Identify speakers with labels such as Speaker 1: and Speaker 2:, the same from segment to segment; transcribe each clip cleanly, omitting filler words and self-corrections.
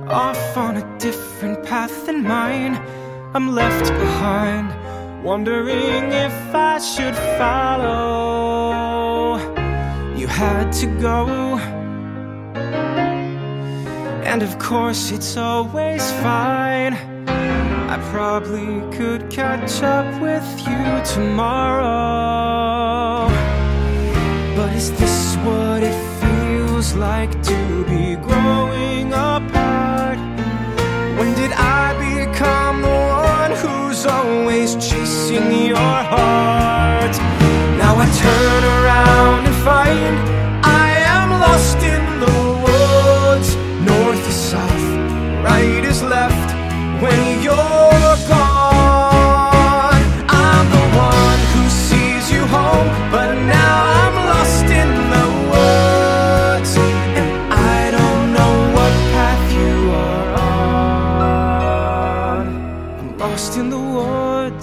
Speaker 1: off on a different path than mine. I'm left behind, wondering if I should follow. You had to go, and of course it's always fine. I probably could catch up with you tomorrow. But is this what it feels like to be growing apart? When did I become the one who's always chasing your heart? Now I turn around and find I am lost in the woods. North is south, right is left. When you're gone, I'm the one who sees you home, but now I'm lost in the woods, and I don't know what path you are on. I'm lost in the woods.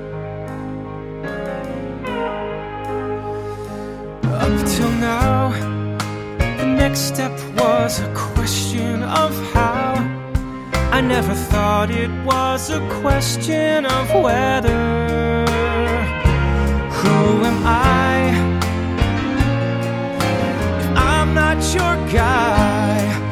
Speaker 1: Up till now, the next step was a question of how. I never thought it was a question of whether. Who am I if I'm not your guy?